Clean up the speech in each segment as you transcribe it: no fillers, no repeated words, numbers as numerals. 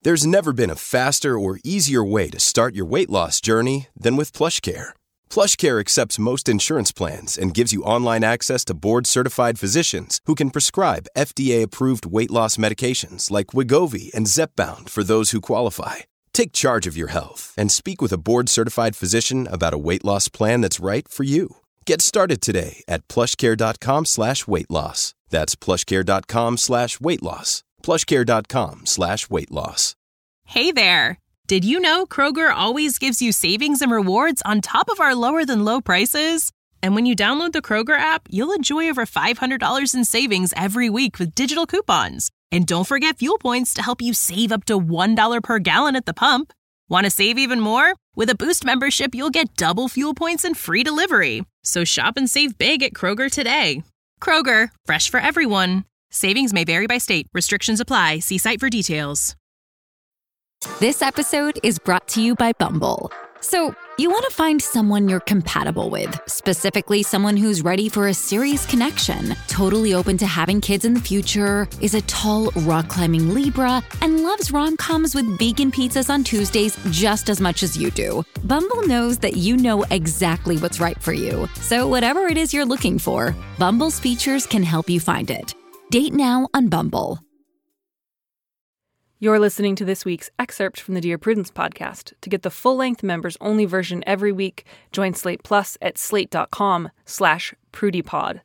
There's never been a faster or easier way to start your weight loss journey than with PlushCare. PlushCare accepts most insurance plans and gives you online access to board-certified physicians who can prescribe FDA-approved weight loss medications like Wegovy and Zepbound for those who qualify. Take charge of your health and speak with a board-certified physician about a weight loss plan that's right for you. Get started today at plushcare.com/weight loss. That's plushcare.com/weight loss. plushcare.com/weight loss. Hey there! Did you know Kroger always gives you savings and rewards on top of our lower-than-low prices? And when you download the Kroger app, you'll enjoy over $500 in savings every week with digital coupons. And don't forget fuel points to help you save up to $1 per gallon at the pump. Want to save even more? With a Boost membership, you'll get double fuel points and free delivery. So shop and save big at Kroger today. Kroger, fresh for everyone. Savings may vary by state. Restrictions apply. See site for details. This episode is brought to you by Bumble. So, you want to find someone you're compatible with, specifically someone who's ready for a serious connection, totally open to having kids in the future, is a tall, rock-climbing Libra, and loves rom-coms with vegan pizzas on Tuesdays just as much as you do. Bumble knows that you know exactly what's right for you. So whatever it is you're looking for, Bumble's features can help you find it. Date now on Bumble. You're listening to this week's excerpt from the Dear Prudence podcast. To get the full-length members-only version every week, join Slate Plus at slate.com/prudypod.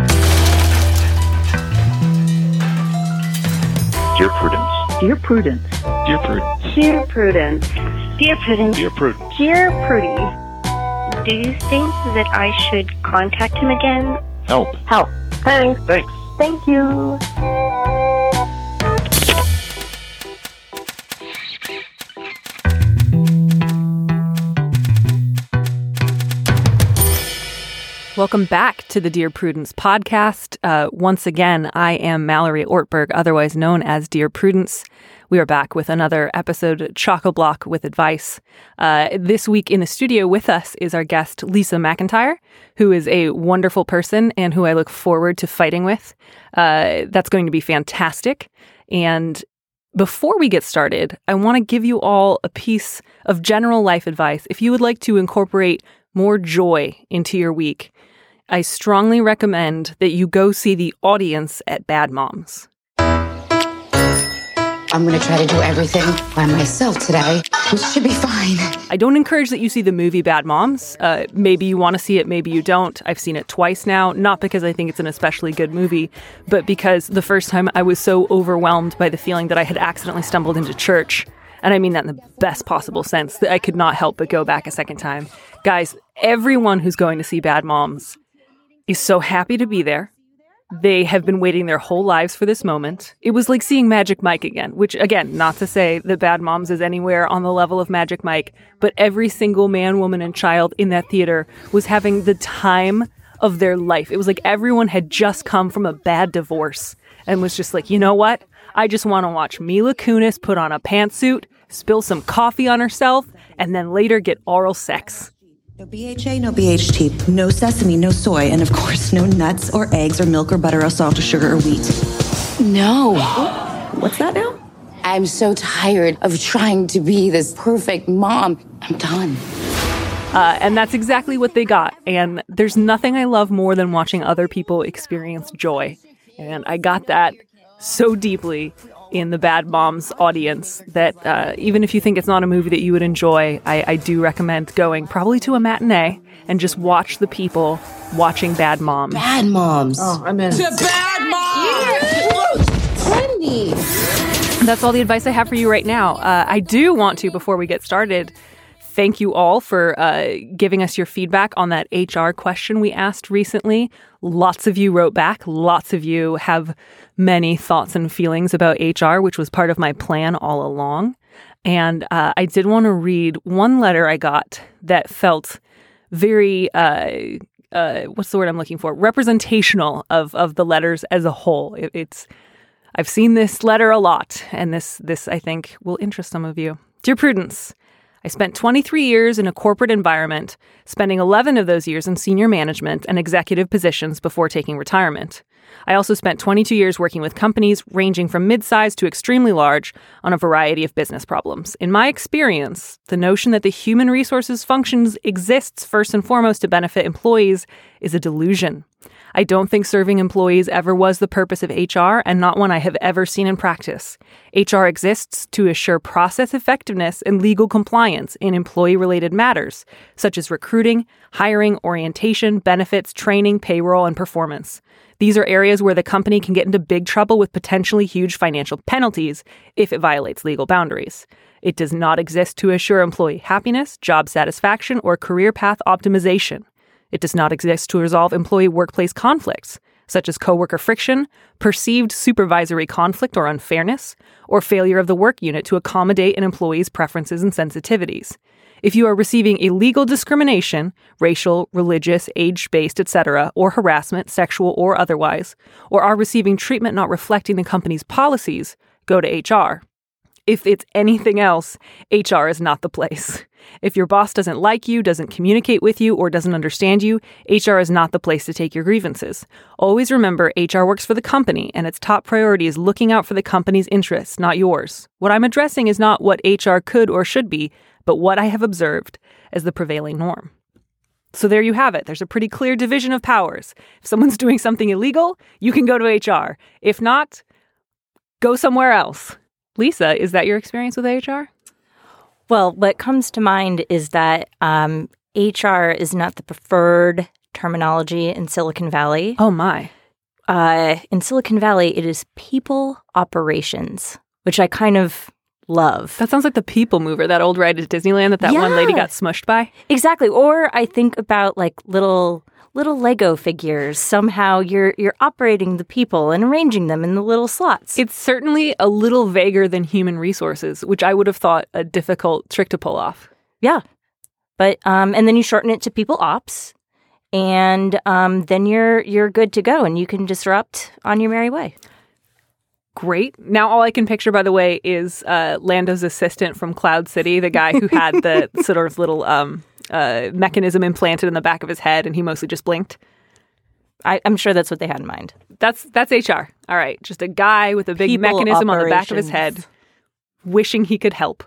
Dear Prudence. Dear Prudence. Dear Prudence. Dear Prudence. Dear Prudence. Dear Prudence. Dear Prudy. Do you think that I should contact him again? Help. Help. Thanks. Thanks. Thank you. Welcome back to the Dear Prudence podcast. Once again, I am Mallory Ortberg, otherwise known as Dear Prudence. We are back with another episode, Chock-a-Block with Advice. This week in the studio with us is our guest, Lisa McIntyre, who is a wonderful person and who I look forward to fighting with. That's going to be fantastic. And before we get started, I want to give you all a piece of general life advice. If you would like to incorporate more joy into your week, I strongly recommend that you go see the audience at Bad Moms. I'm going to try to do everything by myself today, which should be fine. I don't encourage that you see the movie Bad Moms. Maybe you want to see it, maybe you don't. I've seen it twice now, not because I think it's an especially good movie, but because the first time I was so overwhelmed by the feeling that I had accidentally stumbled into church. And I mean that in the best possible sense, that I could not help but go back a second time. Guys, everyone who's going to see Bad Moms is so happy to be there. They have been waiting their whole lives for this moment. It was like seeing Magic Mike again, which, again, not to say that Bad Moms is anywhere on the level of Magic Mike, but every single man, woman, and child in that theater was having the time of their life. It was like everyone had just come from a bad divorce and was just like, you know what? I just want to watch Mila Kunis put on a pantsuit, spill some coffee on herself, and then later get oral sex. No BHA, no BHT, no sesame, no soy, and of course, no nuts or eggs or milk or butter or salt or sugar or wheat. No. What's that now? I'm so tired of trying to be this perfect mom. I'm done. And that's exactly what they got. And there's nothing I love more than watching other people experience joy. And I got that so deeply in the Bad Moms audience that even if you think it's not a movie that you would enjoy, I do recommend going probably to a matinee and just watch the people watching Bad Moms. Bad Moms. Oh, I'm in. The Bad Moms! Trendy! That's all the advice I have for you right now. I do want to, before we get started, thank you all for giving us your feedback on that HR question we asked recently. Lots of you wrote back. Lots of you have many thoughts and feelings about HR, which was part of my plan all along. And I did want to read one letter I got that felt very, what's the word I'm looking for? Representational of the letters as a whole. I've seen this letter a lot, and this I think will interest some of you. Dear Prudence, I spent 23 years in a corporate environment, spending 11 of those years in senior management and executive positions before taking retirement. I also spent 22 years working with companies ranging from mid-sized to extremely large on a variety of business problems. In my experience, the notion that the human resources functions exists first and foremost to benefit employees is a delusion. I don't think serving employees ever was the purpose of HR, and not one I have ever seen in practice. HR exists to assure process effectiveness and legal compliance in employee-related matters, such as recruiting, hiring, orientation, benefits, training, payroll, and performance. These are areas where the company can get into big trouble with potentially huge financial penalties if it violates legal boundaries. It does not exist to assure employee happiness, job satisfaction, or career path optimization. It does not exist to resolve employee workplace conflicts, such as coworker friction, perceived supervisory conflict or unfairness, or failure of the work unit to accommodate an employee's preferences and sensitivities. If you are receiving illegal discrimination, racial, religious, age-based, etc., or harassment, sexual or otherwise, or are receiving treatment not reflecting the company's policies, go to HR. If it's anything else, HR is not the place. If your boss doesn't like you, doesn't communicate with you, or doesn't understand you, HR is not the place to take your grievances. Always remember, HR works for the company, and its top priority is looking out for the company's interests, not yours. What I'm addressing is not what HR could or should be, but what I have observed as the prevailing norm. So there you have it. There's a pretty clear division of powers. If someone's doing something illegal, you can go to HR. If not, go somewhere else. Lisa, is that your experience with HR? Well, what comes to mind is that HR is not the preferred terminology in Silicon Valley. Oh, my. In Silicon Valley, it is people operations, which I kind of love. That sounds like the People Mover, that old ride at Disneyland that one lady got smushed by. Exactly. Or I think about like little Lego figures. Somehow you're operating the people and arranging them in the little slots. It's certainly a little vaguer than human resources, which I would have thought a difficult trick to pull off. Yeah. But and then you shorten it to people ops, and then you're good to go, and you can disrupt on your merry way. Great. Now all I can picture, by the way, is Lando's assistant from Cloud City, the guy who had the sort of little mechanism implanted in the back of his head, and he mostly just blinked. I'm sure that's what they had in mind. That's HR. All right. Just a guy with a big mechanism on the back of his head, wishing he could help.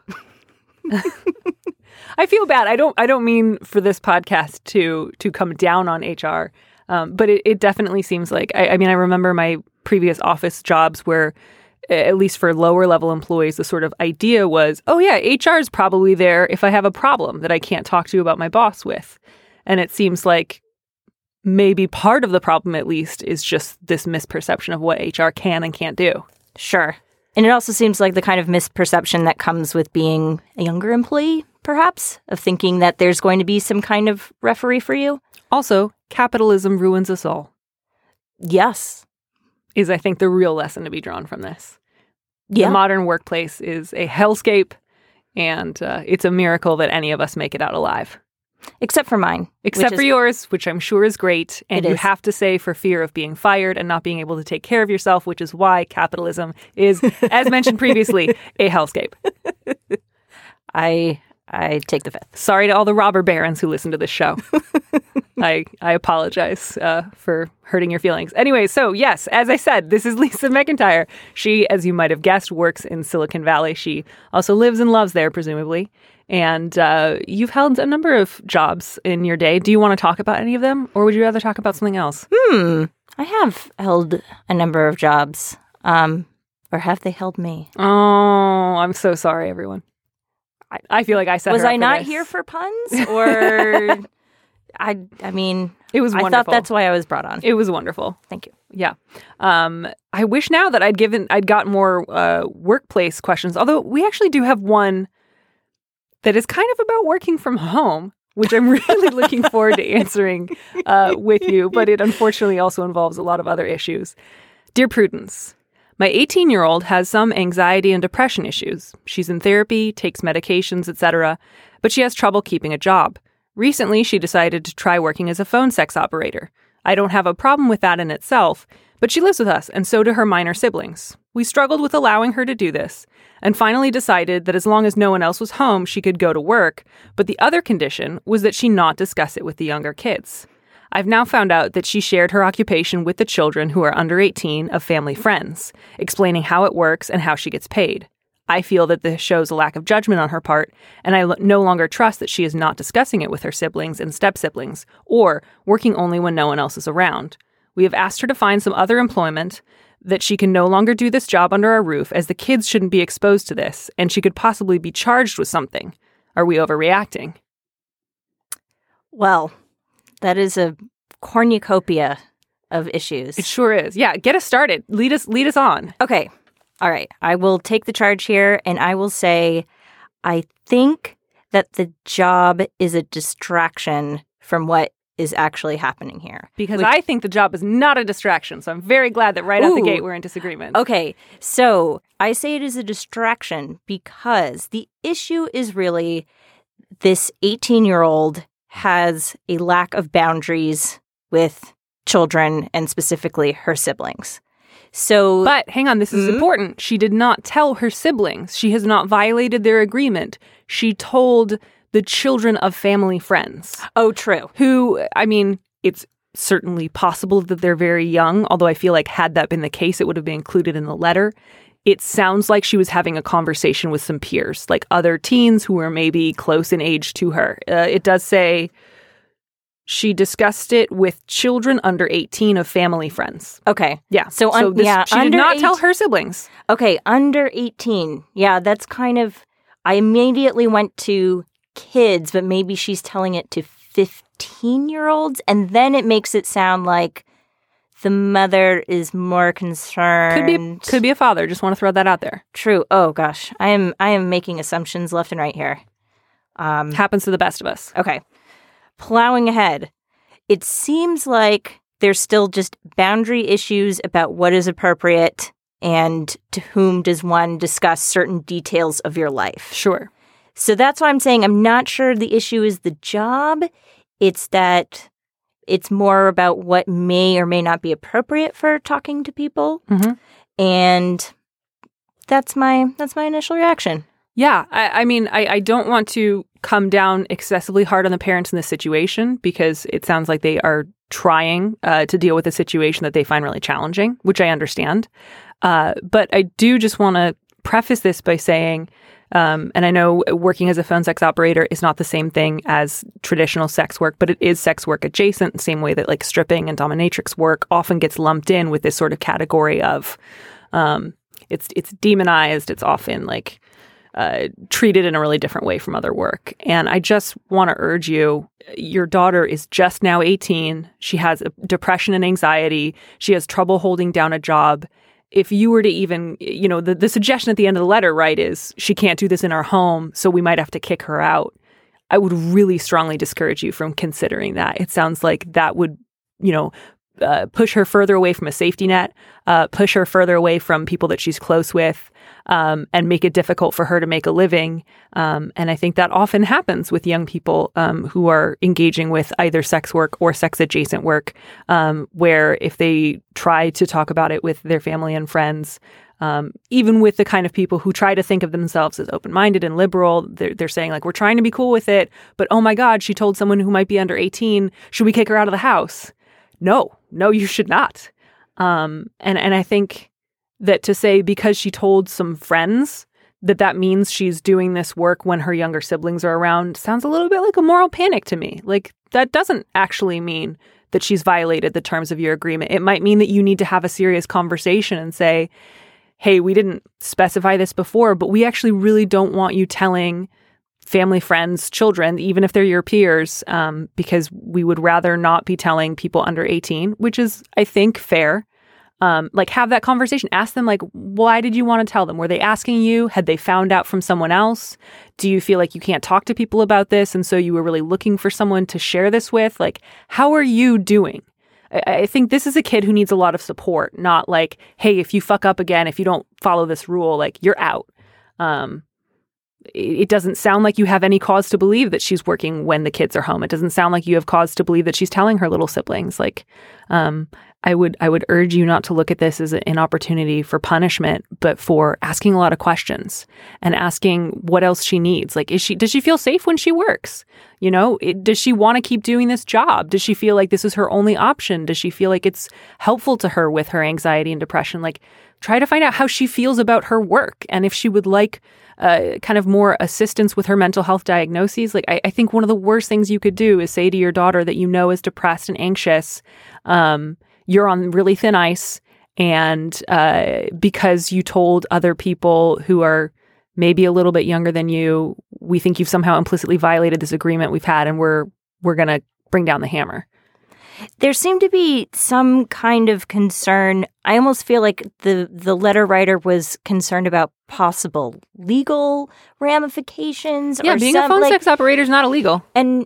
I feel bad. I don't mean for this podcast to come down on HR, but it definitely seems like, I mean, I remember my previous office jobs where, at least for lower level employees, the sort of idea was, oh yeah, HR is probably there if I have a problem that I can't talk to about my boss with. And it seems like maybe part of the problem, at least, is just this misperception of what HR can and can't do. Sure. And it also seems like the kind of misperception that comes with being a younger employee, perhaps, of thinking that there's going to be some kind of referee for you. Also, capitalism ruins us all. Yes. Is, I think, the real lesson to be drawn from this. Yeah. The modern workplace is a hellscape, and it's a miracle that any of us make it out alive. Except for mine. Except for yours, which I'm sure is great. And you have to say for fear of being fired and not being able to take care of yourself, which is why capitalism is, as mentioned previously, a hellscape. I take the fifth. Sorry to all the robber barons who listen to this show. I apologize for hurting your feelings. Anyway, so yes, as I said, this is Lisa McIntyre. She, as you might have guessed, works in Silicon Valley. She also lives and loves there, presumably. And you've held a number of jobs in your day. Do you want to talk about any of them, or would you rather talk about something else? I have held a number of jobs. Or have they held me? Oh, I'm so sorry, everyone. I feel like I said, was I not here for puns, or I mean, it was wonderful. I thought that's why I was brought on. It was wonderful. Thank you. Yeah. I wish now that I'd got more workplace questions. Although we actually do have one that is kind of about working from home, which I'm really looking forward to answering with you. But it unfortunately also involves a lot of other issues. Dear Prudence, my 18-year-old has some anxiety and depression issues. She's in therapy, takes medications, etc., but she has trouble keeping a job. Recently, she decided to try working as a phone sex operator. I don't have a problem with that in itself, but she lives with us, and so do her minor siblings. We struggled with allowing her to do this, and finally decided that as long as no one else was home, she could go to work, but the other condition was that she not discuss it with the younger kids. I've now found out that she shared her occupation with the children who are under 18 of family friends, explaining how it works and how she gets paid. I feel that this shows a lack of judgment on her part, and I no longer trust that she is not discussing it with her siblings and step-siblings, or working only when no one else is around. We have asked her to find some other employment, that she can no longer do this job under our roof, as the kids shouldn't be exposed to this, and she could possibly be charged with something. Are we overreacting? Well, that is a cornucopia of issues. It sure is. Yeah, get us started. Lead us on. Okay. All right. I will take the charge here, and I will say I think that the job is a distraction from what is actually happening here. Because I think the job is not a distraction, so I'm very glad that right out the gate we're in disagreement. Okay. So I say it is a distraction because the issue is really this 18-year-old has a lack of boundaries with children and specifically her siblings. So, but hang on, this is important. She did not tell her siblings. She has not violated their agreement. She told the children of family friends. Oh, true. Who, I mean, it's certainly possible that they're very young, although I feel like had that been the case, it would have been included in the letter. It sounds like she was having a conversation with some peers, like other teens who were maybe close in age to her. It does say she discussed it with children under 18 of family friends. Okay. Yeah. So she did not tell her siblings. Okay, under 18. Yeah, that's kind of, I immediately went to kids, but maybe she's telling it to 15-year-olds, and then it makes it sound like the mother is more concerned. Could be a father. Just want to throw that out there. True. Oh gosh, I am making assumptions left and right here. Happens to the best of us. Okay. Plowing ahead, it seems like there's still just boundary issues about what is appropriate and to whom does one discuss certain details of your life. Sure. So that's why I'm saying I'm not sure the issue is the job. It's that it's more about what may or may not be appropriate for talking to people. Mm-hmm. And that's my initial reaction. Yeah. I mean, I don't want to come down excessively hard on the parents in this situation because it sounds like they are trying to deal with a situation that they find really challenging, which I understand. But I do just want to preface this by saying, and I know working as a phone sex operator is not the same thing as traditional sex work, but it is sex work adjacent, the same way that like stripping and dominatrix work often gets lumped in with this sort of category of it's demonized. It's often like treated in a really different way from other work. And I just want to urge you, your daughter is just now 18. She has depression and anxiety. She has trouble holding down a job. If you were to even, the suggestion at the end of the letter, right, is she can't do this in our home, so we might have to kick her out. I would really strongly discourage you from considering that. It sounds like that would, push her further away from a safety net, push her further away from people that she's close with, and make it difficult for her to make a living. And I think that often happens with young people who are engaging with either sex work or sex adjacent work, where if they try to talk about it with their family and friends, even with the kind of people who try to think of themselves as open-minded and liberal, they're saying like, we're trying to be cool with it, but oh my God, she told someone who might be under 18, should we kick her out of the house? No, you should not. And I think that to say because she told some friends that means she's doing this work when her younger siblings are around sounds a little bit like a moral panic to me. Like that doesn't actually mean that she's violated the terms of your agreement. It might mean that you need to have a serious conversation and say, hey, we didn't specify this before, but we actually really don't want you telling family, friends, children, even if they're your peers, because we would rather not be telling people under 18, which is, I think, fair. Have that conversation. Ask them, like, why did you want to tell them? Were they asking you? Had they found out from someone else? Do you feel like you can't talk to people about this? And so you were really looking for someone to share this with? Like, how are you doing? I think this is a kid who needs a lot of support, not like, hey, if you fuck up again, if you don't follow this rule, like, you're out. It doesn't sound like you have any cause to believe that she's working when the kids are home. It doesn't sound like you have cause to believe that she's telling her little siblings. Like, I I would urge you not to look at this as an opportunity for punishment, but for asking a lot of questions and asking what else she needs. Like, does she feel safe when she works? You know, does she want to keep doing this job? Does she feel like this is her only option? Does she feel like it's helpful to her with her anxiety and depression? Like, try to find out how she feels about her work and if she would like kind of more assistance with her mental health diagnoses. Like, I think one of the worst things you could do is say to your daughter that you know is depressed and anxious, you're on really thin ice, and because you told other people who are maybe a little bit younger than you, we think you've somehow implicitly violated this agreement we've had, and we're going to bring down the hammer. There seemed to be some kind of concern. I almost feel like the letter writer was concerned about possible legal ramifications. Yeah, or being a phone sex operator is not illegal. And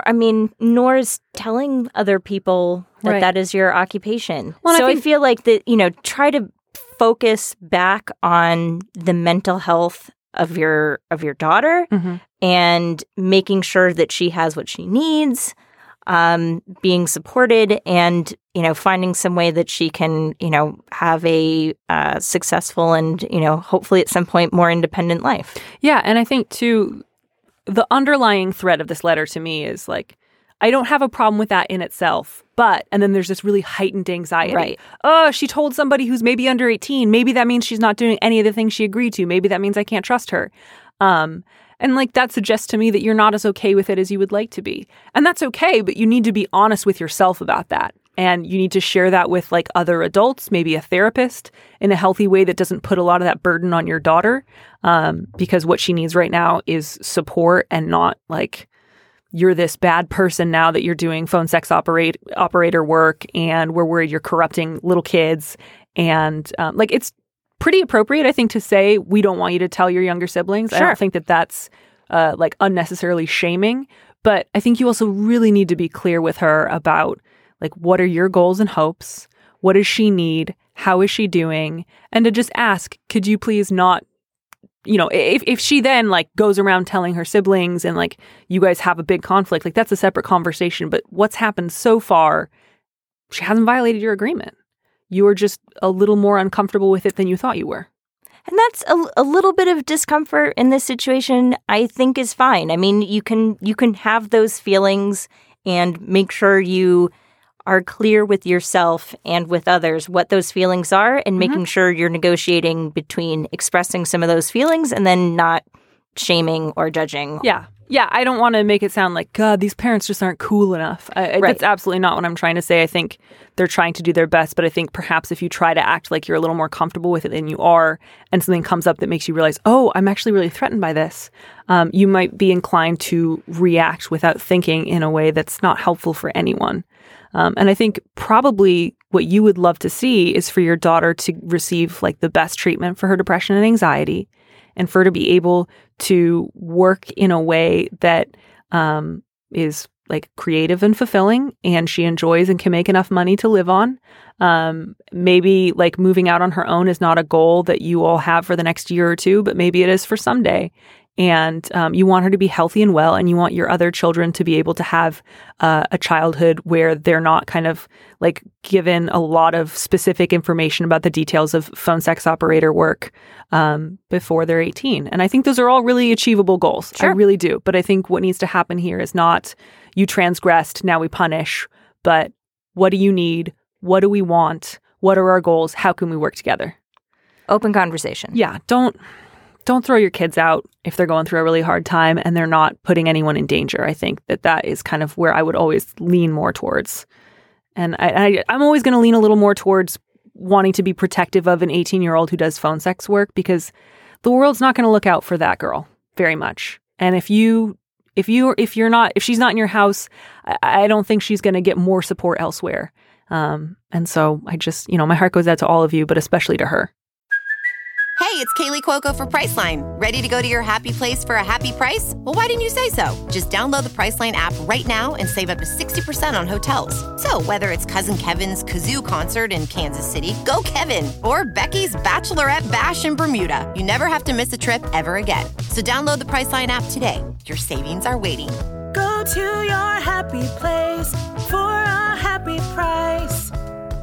nor is telling other people that that is your occupation. Well, so I feel like that, try to focus back on the mental health of your daughter and making sure that she has what she needs. Being supported and, finding some way that she can, have a successful and, hopefully at some point more independent life. Yeah. And I think, too, the underlying thread of this letter to me is like, I don't have a problem with that in itself. But, and then there's this really heightened anxiety. Right. Oh, she told somebody who's maybe under 18. Maybe that means she's not doing any of the things she agreed to. Maybe that means I can't trust her. And like that suggests to me that you're not as okay with it as you would like to be. And that's okay, but you need to be honest with yourself about that. And you need to share that with like other adults, maybe a therapist, in a healthy way that doesn't put a lot of that burden on your daughter. Because what she needs right now is support and not like you're this bad person now that you're doing phone sex operator work and we're worried you're corrupting little kids. And like it's pretty appropriate, I think, to say we don't want you to tell your younger siblings. Sure. I don't think that that's like unnecessarily shaming, but I think you also really need to be clear with her about like what are your goals and hopes, what does she need, how is she doing, and to just ask, could you please not, if she then like goes around telling her siblings and like you guys have a big conflict, like that's a separate conversation. But what's happened so far, she hasn't violated your agreement. You were just a little more uncomfortable with it than you thought you were. And that's a little bit of discomfort in this situation, I think, is fine. I mean, you can have those feelings and make sure you are clear with yourself and with others what those feelings are and making sure you're negotiating between expressing some of those feelings and then not shaming or judging. Yeah. Yeah, I don't want to make it sound like, God, these parents just aren't cool enough. That's absolutely not what I'm trying to say. I think they're trying to do their best, but I think perhaps if you try to act like you're a little more comfortable with it than you are, and something comes up that makes you realize, oh, I'm actually really threatened by this, you might be inclined to react without thinking in a way that's not helpful for anyone. And I think probably what you would love to see is for your daughter to receive like the best treatment for her depression and anxiety, and for her to be able to work in a way that is like creative and fulfilling and she enjoys and can make enough money to live on. Maybe like moving out on her own is not a goal that you all have for the next year or two, but maybe it is for someday. And you want her to be healthy and well, and you want your other children to be able to have a childhood where they're not kind of like given a lot of specific information about the details of phone sex operator work before they're 18. And I think those are all really achievable goals. Sure. I really do. But I think what needs to happen here is not you transgressed, now we punish, but what do you need? What do we want? What are our goals? How can we work together? Open conversation. Yeah. Don't throw your kids out if they're going through a really hard time and they're not putting anyone in danger. I think that is kind of where I would always lean more towards. And I'm always going to lean a little more towards wanting to be protective of an 18-year-old who does phone sex work, because the world's not going to look out for that girl very much. And if she's not in your house, I don't think she's going to get more support elsewhere. And so I just, my heart goes out to all of you, but especially to her. Hey, it's Kaylee Cuoco for Priceline. Ready to go to your happy place for a happy price? Well, why didn't you say so? Just download the Priceline app right now and save up to 60% on hotels. So whether it's Cousin Kevin's Kazoo Concert in Kansas City, go Kevin, or Becky's Bachelorette Bash in Bermuda, you never have to miss a trip ever again. So download the Priceline app today. Your savings are waiting. Go to your happy place for a happy price.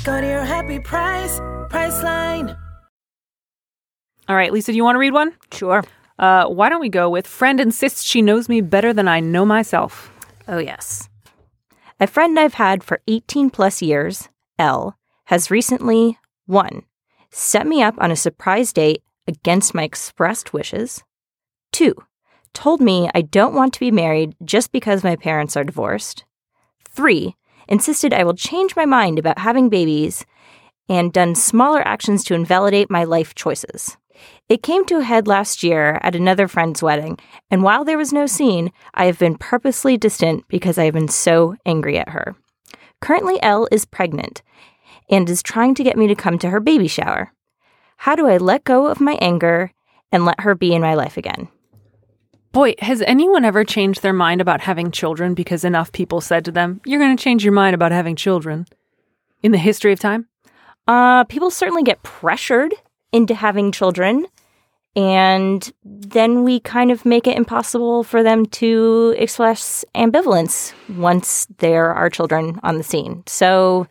Go to your happy price, Priceline. All right, Lisa, do you want to read one? Sure. Why don't we go with friend insists she knows me better than I know myself. Oh, yes. A friend I've had for 18 plus years, L, has recently, 1, set me up on a surprise date against my expressed wishes. 2, told me I don't want to be married just because my parents are divorced. 3, insisted I will change my mind about having babies and done smaller actions to invalidate my life choices. It came to a head last year at another friend's wedding, and while there was no scene, I have been purposely distant because I have been so angry at her. Currently, Elle is pregnant and is trying to get me to come to her baby shower. How do I let go of my anger and let her be in my life again? Boy, has anyone ever changed their mind about having children because enough people said to them, you're going to change your mind about having children? In the history of time? People certainly get pressured into having children, and then we kind of make it impossible for them to express ambivalence once there are children on the scene. So,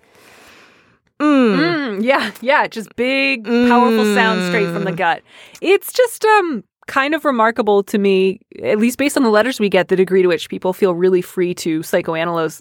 yeah, just big, powerful sound straight from the gut. It's just kind of remarkable to me, at least based on the letters we get, the degree to which people feel really free to psychoanalyze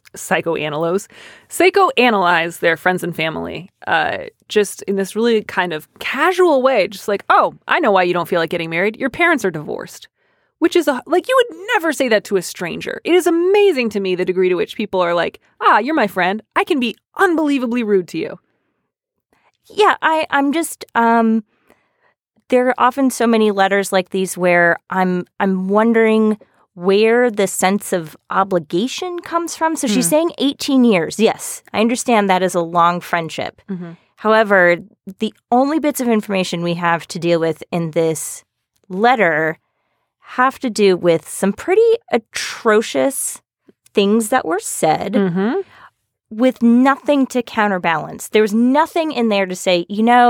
their friends and family, just in this really kind of casual way, just like, oh, I know why you don't feel like getting married. Your parents are divorced, which is you would never say that to a stranger. It is amazing to me the degree to which people are like, you're my friend. I can be unbelievably rude to you. Yeah, I'm just, there are often so many letters like these where I'm wondering where the sense of obligation comes from. So she's saying 18 years. Yes, I understand that is a long friendship. Mm-hmm. However, the only bits of information we have to deal with in this letter have to do with some pretty atrocious things that were said with nothing to counterbalance. There's nothing in there to say,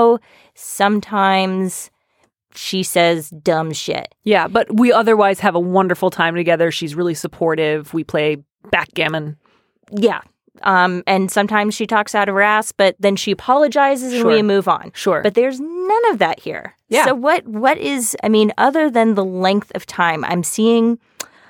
sometimes she says dumb shit. Yeah, but we otherwise have a wonderful time together. She's really supportive. We play backgammon. Yeah. And sometimes she talks out of her ass, but then she apologizes and we move on. Sure. But there's none of that here. Yeah. So what is, other than the length of time, I'm seeing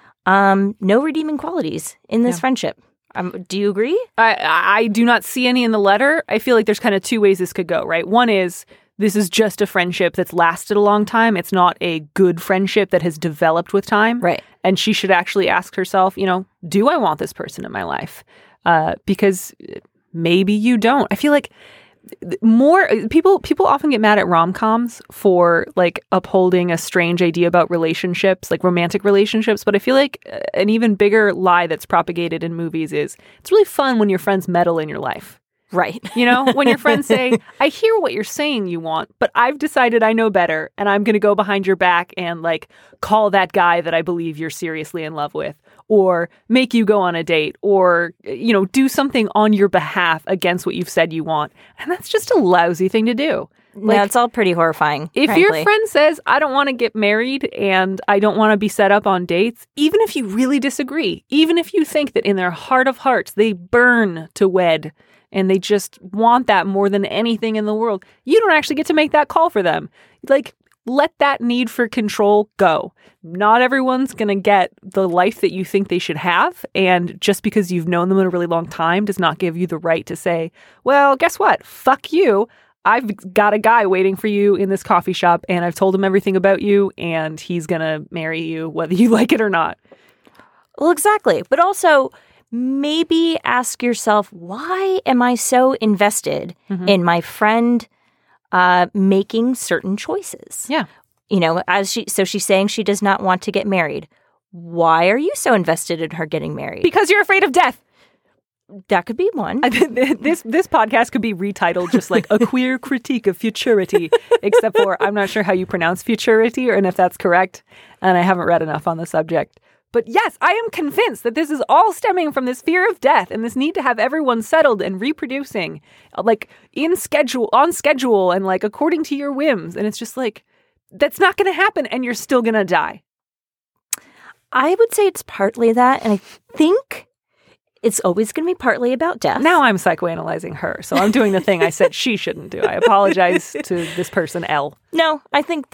no redeeming qualities in this friendship. Do you agree? I do not see any in the letter. I feel like there's kind of two ways this could go, right? One is, this is just a friendship that's lasted a long time. It's not a good friendship that has developed with time. Right. And she should actually ask herself, do I want this person in my life? Because maybe you don't. I feel like more people often get mad at rom-coms for upholding a strange idea about relationships, like romantic relationships. But I feel like an even bigger lie that's propagated in movies is it's really fun when your friends meddle in your life. Right. When your friends say, I hear what you're saying you want, but I've decided I know better and I'm going to go behind your back and call that guy that I believe you're seriously in love with, or make you go on a date, or, do something on your behalf against what you've said you want. And that's just a lousy thing to do. No, it's all pretty horrifying. If frankly. Your friend says, I don't want to get married and I don't want to be set up on dates, even if you really disagree, even if you think that in their heart of hearts they burn to wed, and they just want that more than anything in the world, you don't actually get to make that call for them. Let that need for control go. Not everyone's going to get the life that you think they should have. And just because you've known them in a really long time does not give you the right to say, well, guess what? Fuck you. I've got a guy waiting for you in this coffee shop and I've told him everything about you and he's going to marry you whether you like it or not. Well, exactly. But also, maybe ask yourself, why am I so invested in my friend making certain choices? Yeah. So she's saying she does not want to get married. Why are you so invested in her getting married? Because you're afraid of death. That could be one. This podcast could be retitled just like a queer critique of futurity, except for I'm not sure how you pronounce futurity and if that's correct, and I haven't read enough on the subject. But yes, I am convinced that this is all stemming from this fear of death and this need to have everyone settled and reproducing, on schedule, and according to your whims. And it's just that's not going to happen, and you're still going to die. I would say it's partly that, and I think it's always going to be partly about death. Now I'm psychoanalyzing her, so I'm doing the thing I said she shouldn't do. I apologize to this person, L. No, I think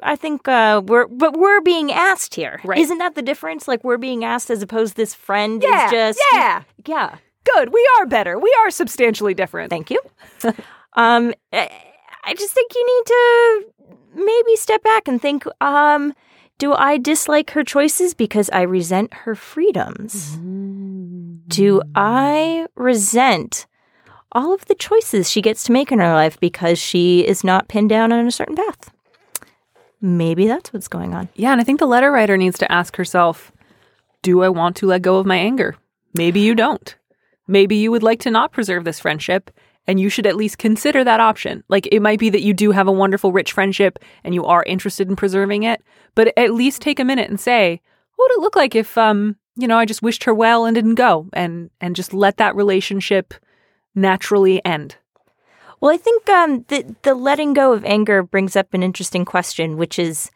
we're being asked here. Right. Isn't that the difference? Like, we're being asked as opposed to this friend is just... Yeah. Good. We are better. We are substantially different. Thank you. I just think you need to maybe step back and think, do I dislike her choices because I resent her freedoms? Do I resent all of the choices she gets to make in her life because she is not pinned down on a certain path? Maybe that's what's going on. Yeah, and I think the letter writer needs to ask herself, do I want to let go of my anger? Maybe you don't. Maybe you would like to not preserve this friendship, and you should at least consider that option. Like, it might be that you do have a wonderful, rich friendship and you are interested in preserving it, but at least take a minute and say, what would it look like if, I just wished her well and didn't go, and just let that relationship naturally end? Well, I think the letting go of anger brings up an interesting question, which is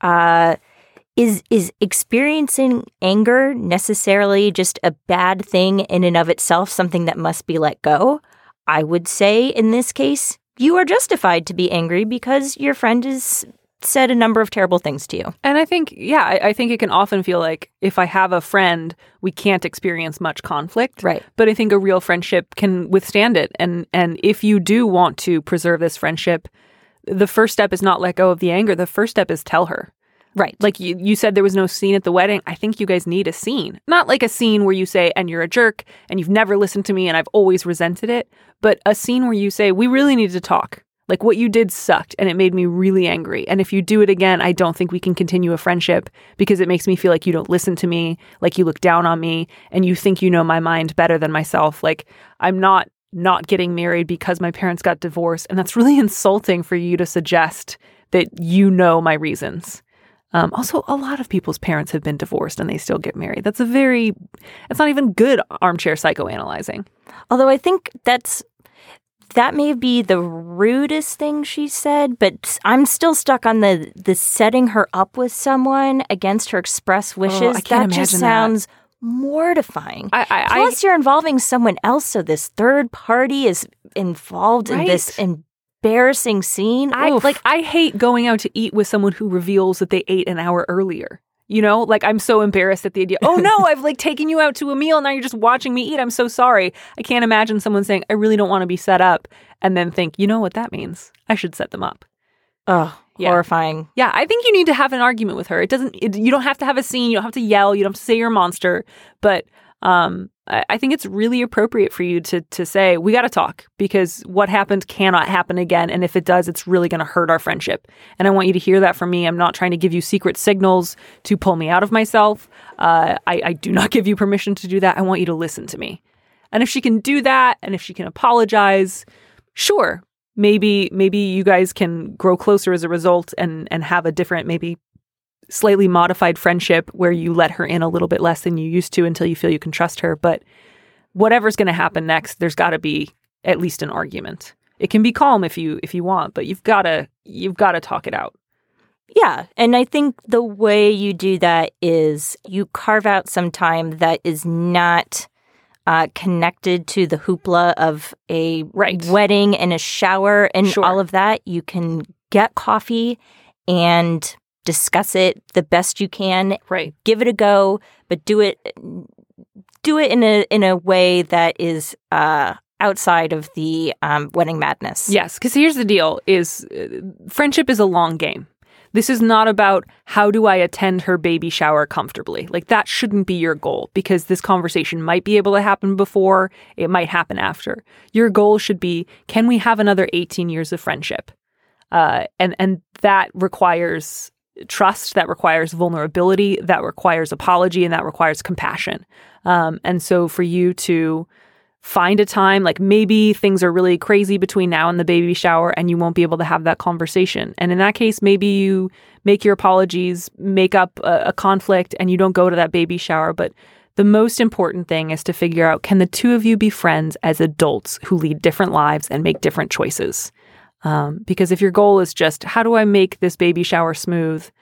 experiencing anger necessarily just a bad thing in and of itself, something that must be let go? I would say in this case, you are justified to be angry because your friend has said a number of terrible things to you. And I think, I think it can often feel like if I have a friend, we can't experience much conflict. Right. But I think a real friendship can withstand it. And if you do want to preserve this friendship, the first step is not let go of the anger. The first step is tell her. Right. Like you said there was no scene at the wedding. I think you guys need a scene. Not like a scene where you say, and you're a jerk, and you've never listened to me, and I've always resented it. But a scene where you say, we really need to talk. Like, what you did sucked, and it made me really angry. And if you do it again, I don't think we can continue a friendship because it makes me feel like you don't listen to me, like you look down on me, and you think you know my mind better than myself. Like, I'm not getting married because my parents got divorced. And that's really insulting for you to suggest that you know my reasons. Also, a lot of people's parents have been divorced and they still get married. That's not even good armchair psychoanalyzing. Although I think that may be the rudest thing she said, but I'm still stuck on the setting her up with someone against her express wishes. I can't that just imagine sounds mortifying. Plus, you're involving someone else, so this third party is involved in this embarrassing scene. I hate going out to eat with someone who reveals that they ate an hour earlier. You know, like, I'm so embarrassed at the idea. Oh no, I've taken you out to a meal. Now you're just watching me eat. I'm so sorry. I can't imagine someone saying, I really don't want to be set up, and then think, you know what that means? I should set them up. Oh, yeah. Horrifying. Yeah, I think you need to have an argument with her. You don't have to have a scene. You don't have to yell. You don't have to say you're a monster. But I think it's really appropriate for you to say, we got to talk, because what happened cannot happen again. And if it does, it's really going to hurt our friendship. And I want you to hear that from me. I'm not trying to give you secret signals to pull me out of myself. I do not give you permission to do that. I want you to listen to me. And if she can do that, and if she can apologize, sure, maybe you guys can grow closer as a result and have a different, maybe slightly modified friendship where you let her in a little bit less than you used to until you feel you can trust her. But whatever's going to happen next, there's got to be at least an argument. It can be calm if you want, but you've got to talk it out. Yeah, and I think the way you do that is you carve out some time that is not connected to the hoopla of a wedding and a shower and all of that. You can get coffee and discuss it the best you can. Right. Give it a go, but do it in a way that is outside of the wedding madness. Yes, because here's the deal: is friendship is a long game. This is not about how do I attend her baby shower comfortably. Like, that shouldn't be your goal, because this conversation might be able to happen before, it might happen after. Your goal should be, can we have another 18 years of friendship? And that requires trust, that requires vulnerability, that requires apology, and that requires compassion. And so for you to find a time, like maybe things are really crazy between now and the baby shower and you won't be able to have that conversation. And in that case, maybe you make your apologies, make up a conflict, and you don't go to that baby shower. But the most important thing is to figure out, can the two of you be friends as adults who lead different lives and make different choices? Because if your goal is just, how do I make this baby shower smooth?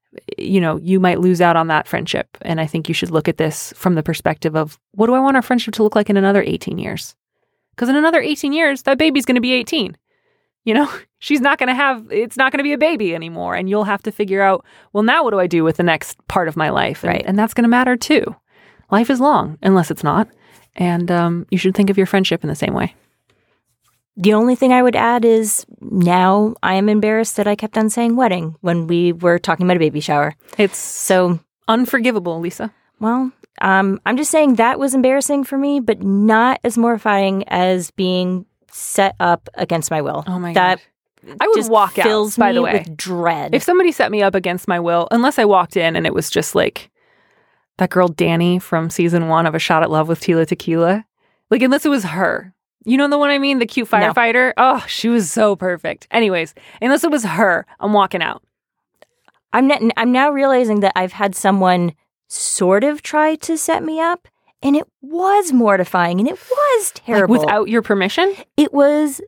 you might lose out on that friendship. And I think you should look at this from the perspective of, what do I want our friendship to look like in another 18 years? Because in another 18 years, that baby's going to be 18. She's not going to it's not going to be a baby anymore. And you'll have to figure out, well, now what do I do with the next part of my life? And that's going to matter too. Life is long, unless it's not. And you should think of your friendship in the same way. The only thing I would add is now I am embarrassed that I kept on saying wedding when we were talking about a baby shower. It's so unforgivable, Lisa. Well, I'm just saying that was embarrassing for me, but not as mortifying as being set up against my will. Oh my God. I would just walk out, fills by me the way. with dread. If somebody set me up against my will, unless I walked in and it was just like that girl Danny from season 1 of A Shot at Love with Tila Tequila, like unless it was her. You know the one I mean? The cute firefighter? No. Oh, she was so perfect. Anyways, unless it was her, I'm walking out. I'm now realizing that I've had someone sort of try to set me up, and it was mortifying, and it was terrible. Like without your permission? It was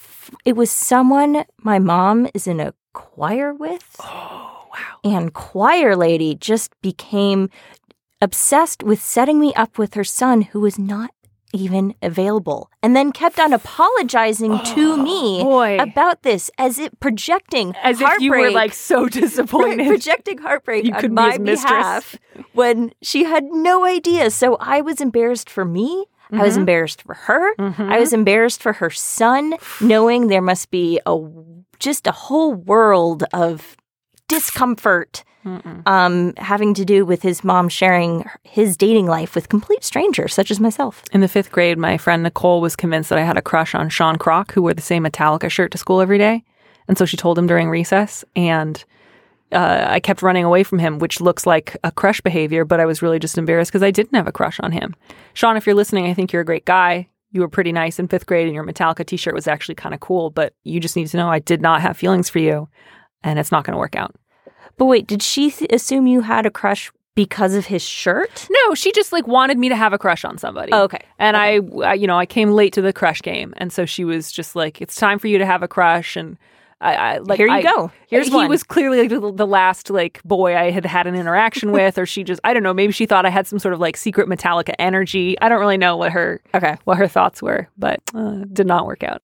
someone my mom is in a choir with. Oh, wow. And choir lady just became obsessed with setting me up with her son, who was not even available, and then kept on apologizing to me about this, as it projecting as heartbreak. If you were like so disappointed, right, projecting heartbreak you on my behalf when she had no idea. So I was embarrassed for me. I was embarrassed for her. I was embarrassed for her son, knowing there must be just a whole world of discomfort having to do with his mom sharing his dating life with complete strangers, such as myself. In the 5th grade, my friend Nicole was convinced that I had a crush on Sean Kroc, who wore the same Metallica shirt to school every day. And so she told him during recess, and I kept running away from him, which looks like a crush behavior, but I was really just embarrassed because I didn't have a crush on him. Sean, if you're listening, I think you're a great guy. You were pretty nice in 5th grade, and your Metallica t-shirt was actually kind of cool, but you just need to know I did not have feelings for you, and it's not going to work out. But wait, did she assume you had a crush because of his shirt? No, she just wanted me to have a crush on somebody. Oh, okay. And I came late to the crush game, and so she was just like, "It's time for you to have a crush." And here you go. Here's one. He was clearly the last boy I had an interaction with, or she just, I don't know, maybe she thought I had some sort of secret Metallica energy. I don't really know what her thoughts were, but did not work out.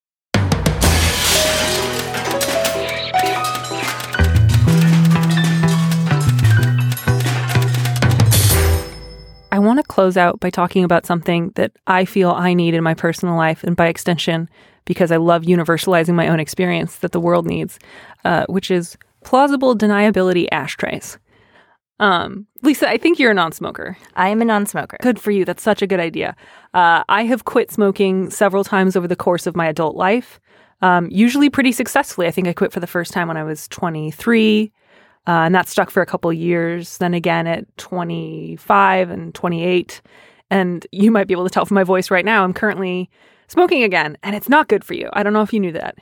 I want to close out by talking about something that I feel I need in my personal life, and by extension, because I love universalizing my own experience, that the world needs, which is plausible deniability ashtrays. Lisa, I think you're a non-smoker. I am a non-smoker. Good for you. That's such a good idea. I have quit smoking several times over the course of my adult life, usually pretty successfully. I think I quit for the first time when I was 23. And that stuck for a couple of years. Then again at 25 and 28. And you might be able to tell from my voice right now, I'm currently smoking again. And it's not good for you. I don't know if you knew that.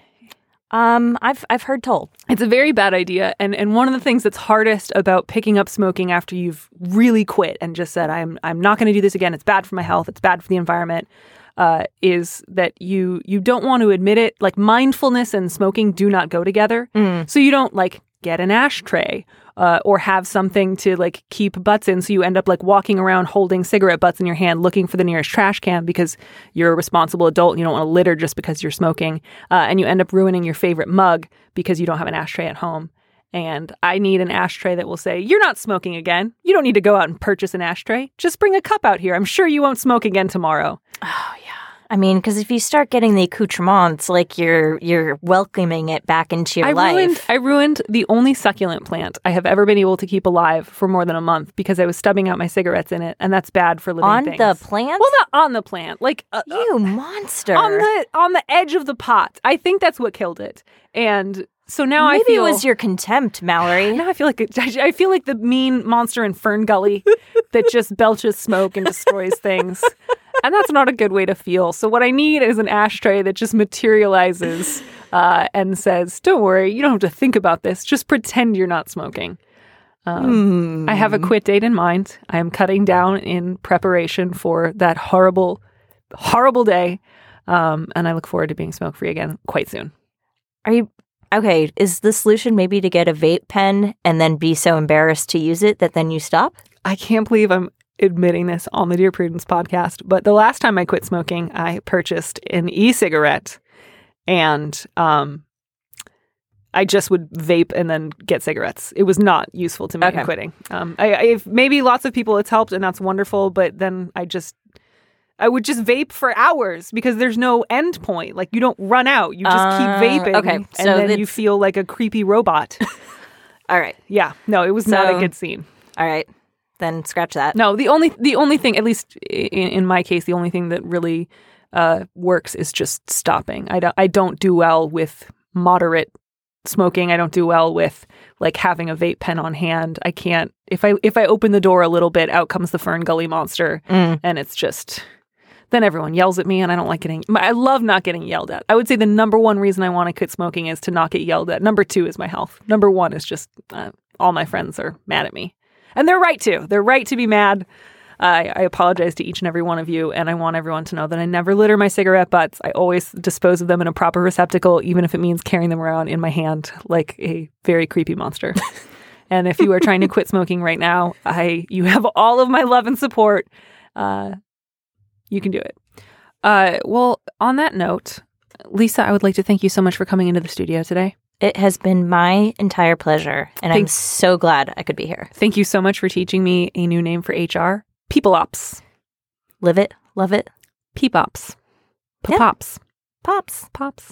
I've heard told. It's a very bad idea. And one of the things that's hardest about picking up smoking after you've really quit and just said, I'm not going to do this again. It's bad for my health. It's bad for the environment. Is that you don't want to admit it. Mindfulness and smoking do not go together. So you don't get an ashtray or have something to keep butts in, so you end up walking around holding cigarette butts in your hand looking for the nearest trash can because you're a responsible adult and you don't want to litter just because you're smoking, and you end up ruining your favorite mug because you don't have an ashtray at home. And I need an ashtray that will say, you're not smoking again. You don't need to go out and purchase an ashtray. Just bring a cup out here. I'm sure you won't smoke again tomorrow. Oh, yeah. I mean, because if you start getting the accoutrements, you're welcoming it back into your life. I ruined the only succulent plant I have ever been able to keep alive for more than a month because I was stubbing out my cigarettes in it, and that's bad for living things. On the plant? Well, not on the plant. You monster. On the edge of the pot. I think that's what killed it. And so now Maybe I feel... it was your contempt, Mallory. Now I feel like the mean monster in Fern Gully that just belches smoke and destroys things. And that's not a good way to feel. So what I need is an ashtray that just materializes and says, don't worry, you don't have to think about this. Just pretend you're not smoking. I have a quit date in mind. I am cutting down in preparation for that horrible, horrible day. And I look forward to being smoke-free again quite soon. Are Okay, is the solution maybe to get a vape pen and then be so embarrassed to use it that then you stop? I can't believe I'm admitting this on the Dear Prudence podcast, but the last time I quit smoking, I purchased an e-cigarette, and I just would vape and then get cigarettes. It was not useful to me in quitting. Maybe lots of people it's helped, and that's wonderful, but then I would just vape for hours because there's no end point. Like, you don't run out. You just keep vaping, and then you feel like a creepy robot. All right. Yeah. No, it was not a good scene. All right. Then scratch that. No, the only thing, at least in my case, the only thing that really works is just stopping. I don't do well with moderate smoking. I don't do well with like having a vape pen on hand. I can't. If I open the door a little bit, out comes the Fern Gully monster, and it's just. Then everyone yells at me, and I don't like getting. I love not getting yelled at. I would say the number one reason I want to quit smoking is to not get yelled at. Number 2 is my health. Number 1 is just all my friends are mad at me, and they're right to. They're right to be mad. I apologize to each and every one of you, and I want everyone to know that I never litter my cigarette butts. I always dispose of them in a proper receptacle, even if it means carrying them around in my hand like a very creepy monster. And if you are trying to quit smoking right now, you have all of my love and support. You can do it. Well, on that note, Lisa, I would like to thank you so much for coming into the studio today. It has been my entire pleasure, and I'm so glad I could be here. Thank you so much for teaching me a new name for HR. People Ops. Live it, love it. Peep Ops. Pops. Pops.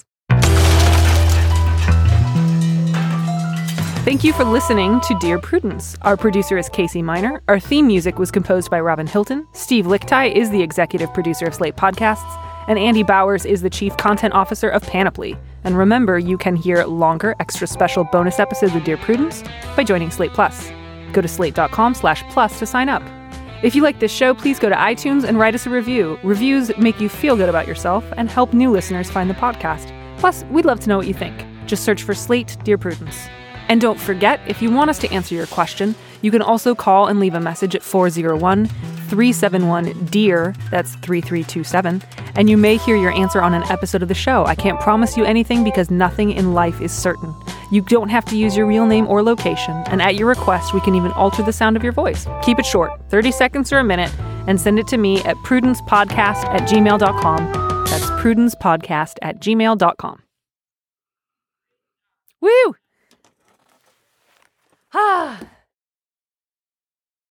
Thank you for listening to Dear Prudence. Our producer is Casey Miner. Our theme music was composed by Robin Hilton. Steve Lichtai is the executive producer of Slate Podcasts. And Andy Bowers is the chief content officer of Panoply. And remember, you can hear longer, extra special bonus episodes of Dear Prudence by joining Slate Plus. Go to slate.com/plus to sign up. If you like this show, please go to iTunes and write us a review. Reviews make you feel good about yourself and help new listeners find the podcast. Plus, we'd love to know what you think. Just search for Slate Dear Prudence. And don't forget, if you want us to answer your question, you can also call and leave a message at 401-371-DEAR, that's 3327, and you may hear your answer on an episode of the show. I can't promise you anything because nothing in life is certain. You don't have to use your real name or location, and at your request, we can even alter the sound of your voice. Keep it short, 30 seconds or a minute, and send it to me at prudencepodcast@gmail.com. That's prudencepodcast@gmail.com. Woo!